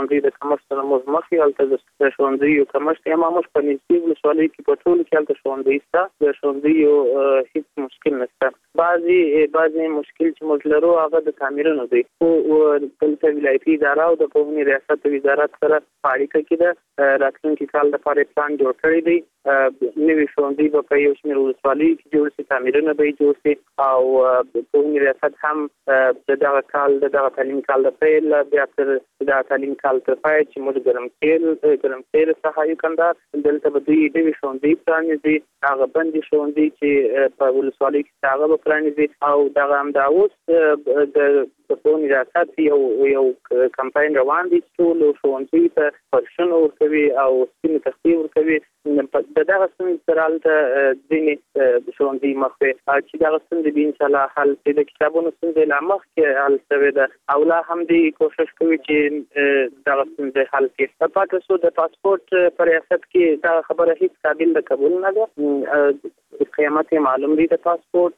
ښوونځي د کمښت سره موږ مخ یو، هلته د ښوونځیو کمښت یا موږ په نږدې ولسوالۍ کې په ټولو کې هلته ښوونځي شته، د ښوونځیو هیڅ مشکل نشته. بعضې مشکل چې موږ لرو هغه د تعمیرونو دی، خو دلته ولایتي اداره او د پوهنې ریاست وزارت سره په اړیکه کې ده. راتلونکي کال لپاره پلان جوړ کړی دی. نوي ښوونځي به په یو شمېر ولسوالیو کې جوړ شي، تعمیرونه به یې جوړ شي، او پوهنې ریاست هم د دغه تعلیمي کال د پیل بیا تر دغه تعلیمي کال تر پای چې موږ ګرمسیر څخه یو کندهار دلته به دوی نوي ښوونځي پرانیزي، هغه بندي ښوونځي چې په ولسوالیو کې هغه به پرانیزي. او دغه همدا اوس د پوهنې ریاست یو کمپاین روان دی چې ټولو ښوونځیو ته فرشونه ورکوي او سپینې تختې ورکوي. د دغه ستونزې سره هلته ځینې ښوونځي مخ وي چې دغه ستونزې به انشاءالله حل شي. د کتابونو ستونزې لا مخکې حل شوې ده او لا هم دوی کوشش کوي چې دغه ستونزې حل کړي. پاتې شو د پاسپورت په ریاست کې دغه خبره هیڅ قابل د قبول نه ده. قیامت معلوم دی د پاسپورت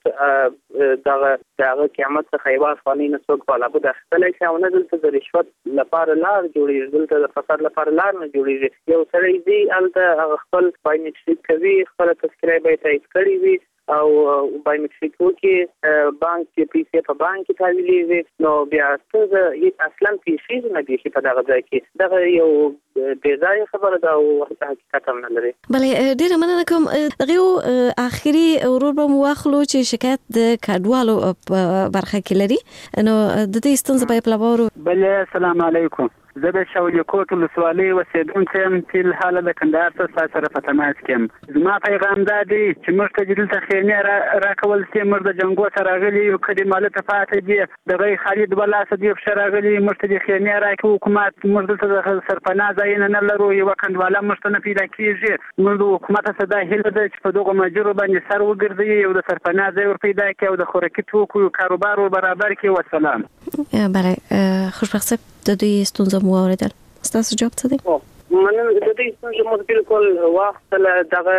دغه قیامت څخه یوه افغانۍ نه څوک بالا به اخیستلی شي او نه دلته د رشوت لپاره لار جوړېږي، دلته د فساد لپاره لار نه جوړېږي. یو سړی ځي هلته هغه خپل بایومیټریک کوي، خپله تذکره به یې تایید کړې وي او بایومیټریک وکړي، بانک کې پیسې په بانک کې تحویلېږي، نو بیا ستونزه اصلا پیښېږي نه بیخي په دغه ځای کې. دغه یو بې ځایه خبره ده او حقیقت هم نه لري. بلې ډېره مننه کوم. دغه یو آخري ورور به مو واخلو چې شکایت د کډوالو په برخه کې لري، نو د دې ستونزې به یې په لابارو. بلې السلام علیکم. زه د شوليکوټ ولسوالۍ اوسېدونکی یم چې الحاله د کندهار څخه سره په تماس کې یم. زما پیغام دا دی چې موږ ته دلته خیمې راکول شي، موږ د جنګو سره راغلي یو، کډې مالته پاتې دي، دغه خالد بلاسه دی په راغلي، موږ ته د خیمې راکړي حکومت، موږ دلته د سرپناه ځایونه نه لرو، یو کندواله موږ ته نه پیدا کېږي. موږ د حکومت څخه دا هیله ده چې په دغه مجرو باندې سر وګرځي، یو د سرپناه ځای ور پیدا کړي او د خوراکي توکو کاروبار ور برابر کړي. والسلام. بله خوشبخت صاحب، د دوی ستونزه مو اوریدل، ستاسو جواب څه دی؟ مننه. د دې ستونزه مو بالکل واخیستله. دغه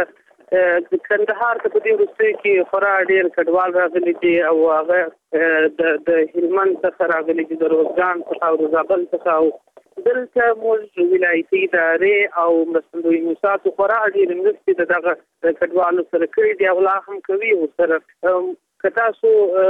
کندهار ته په دې وروستیو کې خورا ډېر کډوال راغلي دي او هغه د هلمند څخه راغلي دي، د روزګان څخه او د زابل څخه. او دلته موږ ولایتي ادارې او مرستندویي موسساتو خورا ډېرې مرستې د دغه کډوالو سره کړي دي او لا هم کوي ورسره. که تاسو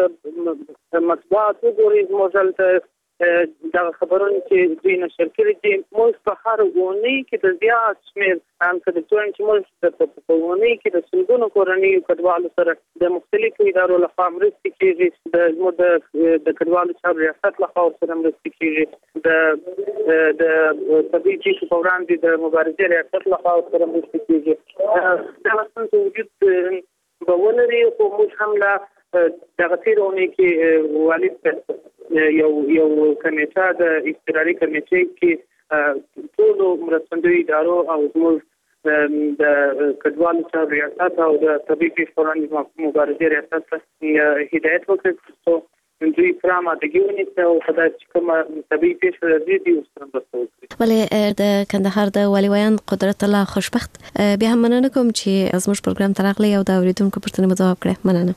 مطبوعات وګورئ، زموږ هلته دغه خبرونه چې دوی نشر کړي دي، موږ په هر اونۍ کې د زیات شمېر چې موږ په اونۍ کې د سلګونو کورنیو کډوالو سره د مختلفو ادارو لخوا مرستې کېږي. زموږ د کډوالو چارو ریاست لخوا ورسره مرستې کېږي، د طبیعي پیښو په وړاندې د مبارزې ریاست لخوا ورسره مرستې کېږي. دغه ستونزې وجود به ولري، خو موږ هم لا دغه تېره اونۍ کې والد یو کمیټه د اضطراري کمیټې کې ټولو مرستندویو ادارو او زموږ د کډوالو چارو ریاست او د طبیعي پیښو په وړاندې مبارزې ریاست ته هدایت وکړ څو دوی پوره آمادګي ونیسي او په داسې چې کومه طبیعي پیښه راځي دوی ورسره مرسته وکړي. بلې د کندهار د والي ویان قدرت الله خوشبخت، بیا هم مننه کوم چې زموږ پروګرام ته راغلی او د اورېدونکو پوښتنې مو ځواب کړې. مننه.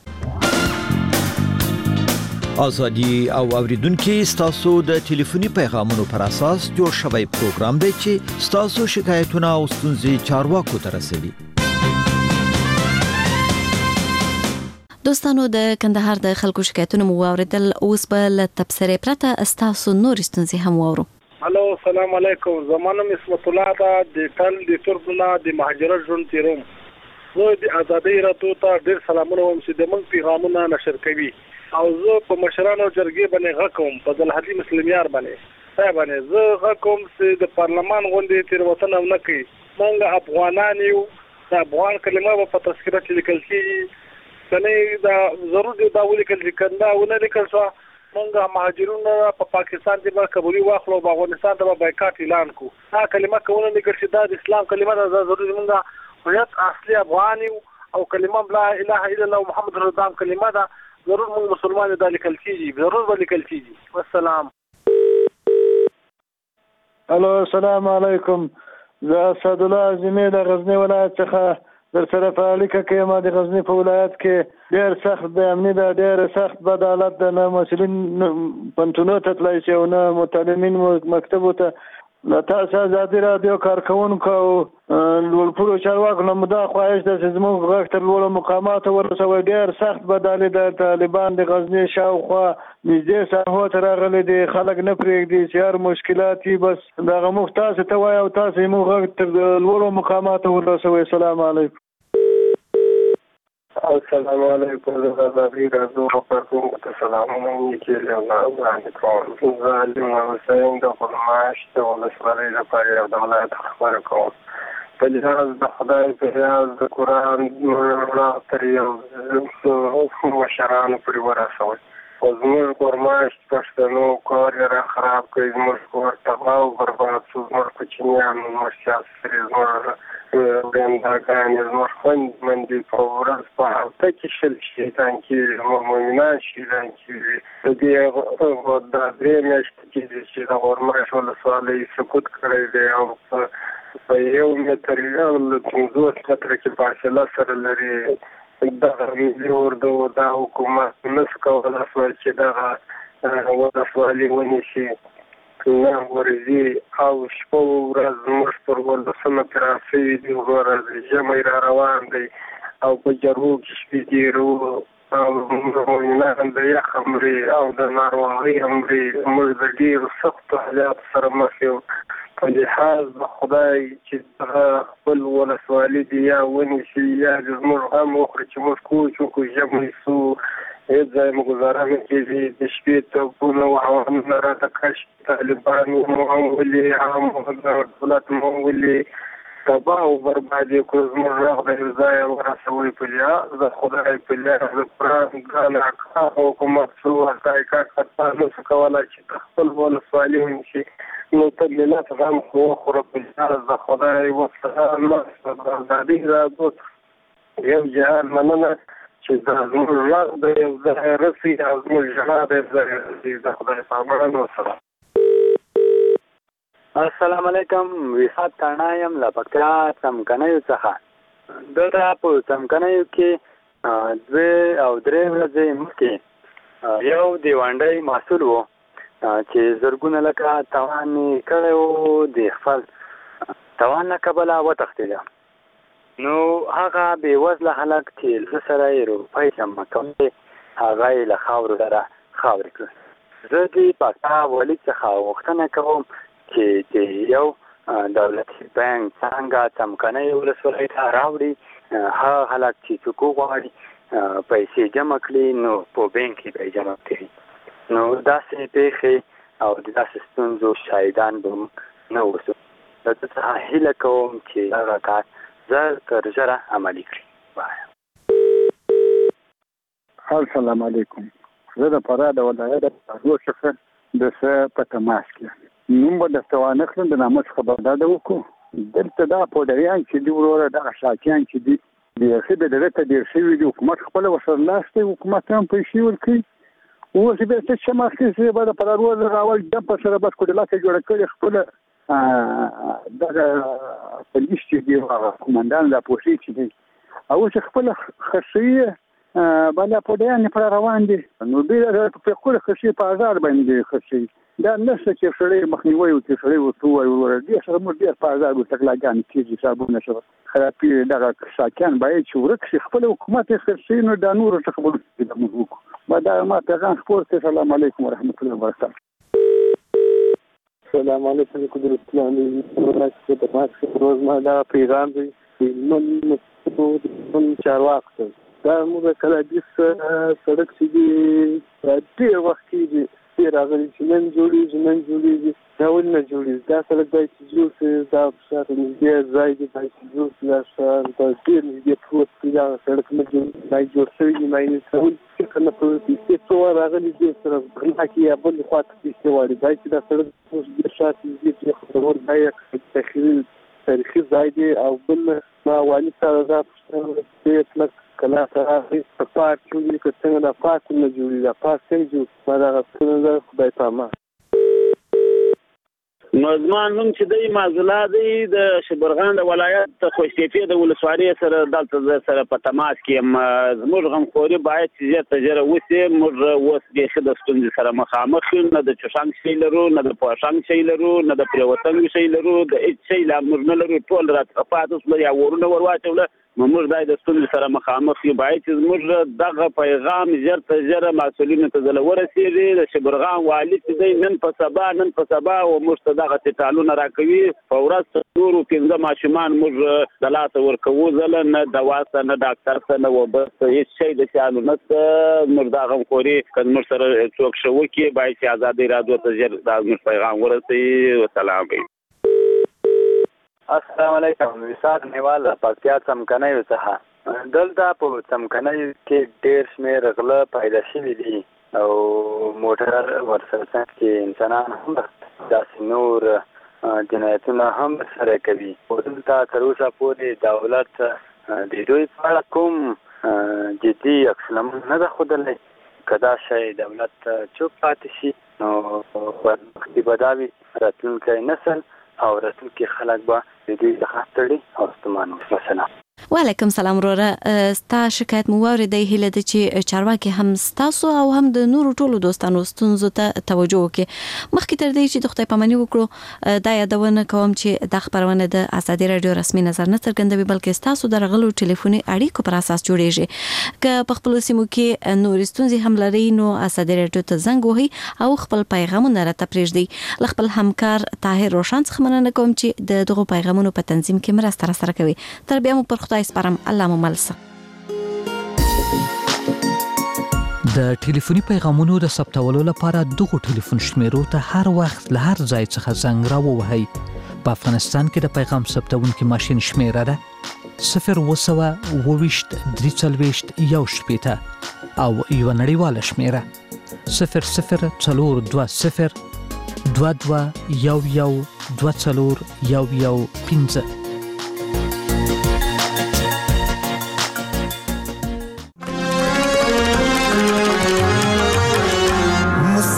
ازادي او اوریدونکو ستاسو د ټلیفوني پیغامونو پر اساس جوړ شوی پروګرام دی چې ستاسو شکایتونه او ستونزې چارواکو ته رسوي. دوستانو، د کندهار د خلکو شکایتونه مو اوریدل، اوس به له تبصرې پرته ستاسو نور ستونزې هم واورو. هلو، السلام علیکم. زما نوم اسمت الله ده، د ټل د تربونه د مهاجرت ژوند تیروم. زه د ازادۍ راډیو ته ډېر سلامونه وایم چې د موږ پیغامونه نشر کوي او زه په مشرانو جرګې باندې غږ کوم، په ذوالحدي مسلمیار باندې زه غږ کوم چې د پارلمان غونډې تېروتنه ونه کړي. موږ افغانان یو، د افغان کلمه به په تذکره کې لیکل کېږي، کنه دا ضرور دی دا ولیکل چې کنده ونه لیکل شو موږ مهاجرون په پاکستان کې به قبولي واخلو، په افغانستان ته به بایکاټ اعلان کو. دا کلمه کوونه لیکل چې دا د اسلام کلمه ده، ضروري موږ هویت اصلي افغان یو او کلمه لا اله الا الله محمد رسول الله کلمه ده، ضرور موږ مسلمان دا لیکل کېږي، ضرور به لیکل کېږي. والسلام. الو، السلام علیکم. زه اسد الله اعظمي د غزنی ولایت څخه در سره په اړیکه کې یم. د غزنی په ولایت کې ډېر سخت د امني ده، ډېر سخت بد حالت ده، نه مسؤلین پنټونو ته تللی شي او نه متعلمین مکتبو ته له تاسو ازادي راډیو کارکونکو لوړپوړو چارواکو نه مو دا خواهش ده چې زموږ غږ تر لوړو مقاماتو ورسوي. ډېر سخت بدالي د طالبان د غزني شاوخوا نږدې ساحو ته راغلي دي. خلک نه پرېږدي چې هر مشکلات یې بس دغه موږ تاسو ته وایو او تاسو یې موږ غږ تر لوړو مقاماتو ورسوي. السلام علیکم. السلام علیکم. زه ازادي راډیو کارکونکو ته سلامونه وړاندې کوم. زه علي حسین د خرماش د ولسوالۍ لپاره یو د ولایت خبره کوم. په لحاظ د خدای په لحاظ د قرآن تر یو مشرانو پورې ورسوئ. خو زموږ خرماش پښتنو کار یې را خراب کړي. زموږ کور تباه او برباد شو. زموږ کوچنیان زموږ سیاسري زموږ ورېنداګانې زموږ خویندمندې په ورځ په هفته کې شل شهیدان کېږي. زموږ مؤمنان شهیدان کېږي. د دې دا 3 میاشتې کېږي چې د خرماش ولسوالۍ سقوط کړی دی او په 1 متر یا 50 متره کې فاصله سره لري. دغه ملي اردو دا حکومت نشي کولی چې دغه ولسوالي ونیسي. نه ورځي او شپه ورځ زموږ پر 12 کې راسوي دي. ورځ ژمی را روان دی او په جرګو کې شپې تېروو او مؤمنان د یخ مري او د ناروغۍ مري. موږ د ډېرو سختو حالاتو سره مخ یو. په لحاظ د خدای چې خپل ولسوالي دي یا ونیسي یا زموږ غم وخوري چې موږ کوچ وکړو ژمی سو هېڅ ځای مو ګزاره نه کېږي. د شپې توپونه او هوانونه راته کش طالبان مو هم ولي هم دولت مو ولي تباه او برباد یې کړو. زموږ غږ د یو ځایه ورسوئ په لحاظ د خدای په لحاظ د قرآن ګران حکومت څو حقایقات خطا نشو کولی چې د خپل ولسوالي ونیسي. نو ته ملت غم خو وخوره په لحاظ د خدای وسلام د ازادي راډیو یو جهان مننه چې دا زموږ غږ د یو ځای رسي او زموږ ژړا د یو ځای رسي. د خدای په امان وسلام. السلام علیکم. ویحات تانا یم له پکتیا څمکنیو څخه. دلته په څمکنیو کې 2 او 3 ورځې مخکې یو دیوانډی محصول و چې زرګونه لکه توان یې کړی و. د خپل توان له کبله وتښتېده. نو هغه بېوزله هلک چې زه سره یې روپۍ جمع کولې هغه یې له خاورو سره خاورې کړل. زه د پاکا والي څخه غوښتنه کوم چې د یو دولتي بانک څنګه څمکنۍ ولسوالۍ ته راوړي. هغه هلک چې څوک وغواړي پیسې جمع کړي نو په بانک کې به یې جمع کړي. نو داسې پیښې او د داسې ستونزو شاهدان به نه اوسو. د ده څخه هیله کوم چې هغه کار زر تر ژره عملي کړي. السلام علیکم. زه د فراه د ولایت د څخه د څه په تماس کې نوم به درته وانخلم. د نامه څخه به ډاډه وکړو. دلته دا پوډریان چې دي وروره دغه شاکیان چې دي بیخي د دغه ته ډېر شوي دي. حکومت خپله ورسره لاس دی. حکومت هم پیسې ورکوي. اوس بیا څه چې مخکې به د پرارور راول ډم په سره بس کوډلاکه جوړه کړې خپله دغه پولیس چې دي قومندان لا پولیس چې دي او چې خپله خرڅوي بالا پوډیان پر روان دي. نو دوی په خپله خرڅوي په ازار باندې خرڅوي. دا نشته چې سړی مخنیوی وکړي. سړی ورته ووایي ورور دې سره موږ ډېر په ازار ورته غلاګانې کېږي صابونه شوه خرابي دغه ساکیان باید چې ورک شي. خپل حکومت یې خرڅوي نو دا نورو څخه به موږ وکړو. دا ما پیغام خپور کړی. السلام علیکم ورحمت الله وبرکاته. السلام علیکم قدرت الله. روز ما دا پیغام دی من چارواک ته دا موږ کله د سړک چې دی ډېر وخت کېږي راغلي چې نن جوړېږي دا ولې نه جوړېږي. دا سړک باید چې جوړ شي. دا شاته نږدې ځای دی باید چې جوړ شي. دا ښار دا ډېر نږدې پروت دی. دا سړک نه جوړ شوی دی. ماینې فکر نه کوي پیسې څو راغلي دي سره غلا کې یا بل خوا ته پیسې واړي. باید چې دا سړک ډېر شاته نږدې خبرور ځای تاریخي ځای دی او بل ما والي سره دا پوښتنه کله راغی په پارک کې چې څنګه دا پارک نه جوړېږي. دا پارک څنګه جوړ ما دا څنګه خدای په امان. نو زمان نوم چې دی معزولا دی د شبرغان د ولایت خوشتیپې د ولسوالۍ سره دلته سره په تماس کې یم. زموږ غمخوري باید چې زیاته ژره وسي. موږ اوس بیخي د ستونزې سره مخامخ یو. نه د چوشنګ شی لرو، نه د پوشنګ شی لرو، نه د پریوتنګ شی لرو، د هیڅ شی لا موږ نه لرو. ټول راته پاتې شول یا ورونه ورواچوله. موږ د ستونزې سره مخامخ یو. باید چې زموږ دغه پیغام ژر تر ژره مسؤلینو ته ځله ورسېږي. د شبرغان والي چې دی نن په سبا او موږ ته دغه ټالونه راکوي. په ورځ څلورو پنځه ماشومان موږ د لاسه ورکوو. ځله نه دوا ته نه ډاکټر ته نه اوبه ته هېڅ شی د سیانو نشته. موږ دا غمخوري که زموږ سره څوک ښه وکړي باید چې ازادۍ راډیو ته ژر دا زموږ پیغام ورسوي. وسلام. السلام علیکم. وسات نیوال پکتیا څمکنیو څخه. دلته په څمکنیو کې ډېر شمېر غله پیدا شوي دي او موټر ورسره کې انسانان هم داسې نور جنایتونه هم سره کوي. دلته تر اوسه پورې دولت د دوی په اړه کوم جدي عکسالعمل نه ده ښودلی. که دا شی دولت چوپ پاتې شي نو بدبختي به دا وي راتلونکی نسل او راتلونکي خلک به د دوی څخه ستړي او ستومان وي. مثلا وعلیکم سلام وروره. ستا شکایت مو واورېدی. هیله ده چې چارواکي هم ستاسو او هم د نورو ټولو دوستانو ستونزو ته توجه وکړي. مخکې تر دې چې د خدای پاماني وکړو دا یادونه کوم چې دا خپرونه د ازادي راډیو رسمي نظر نه څرګندوي بلکې ستاسو د رغلو ټلیفوني اړیکو پر اساس جوړیږي. که په خپل سیمو کې نور ستونزې هم لري نو ازادي راډیو ته زنګ وهي او خپل پیغامونه راته پرېږدي. ل خپل همکار طاهر روشن څخه مننه کوم چې د دغو پیغامونو په تنظیم کې مرسته راسره کوي. تر بیا مو پر خدای سپارم. الله مو ملسه. د ټلیفوني پیغامونو د ثبتولو لپاره دغه ټلیفون شمیرو ته هر وخت له هر ځای څخه زنګ راووهئ. په افغانستان کې د پیغام ثبتونکي ماشین شمیره ده 020 23 1 او یو نړیواله شمیره 0042 22 11 24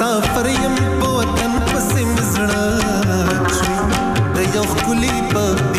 مسافر یم په وطن پسې مزړه د یو ښکلي په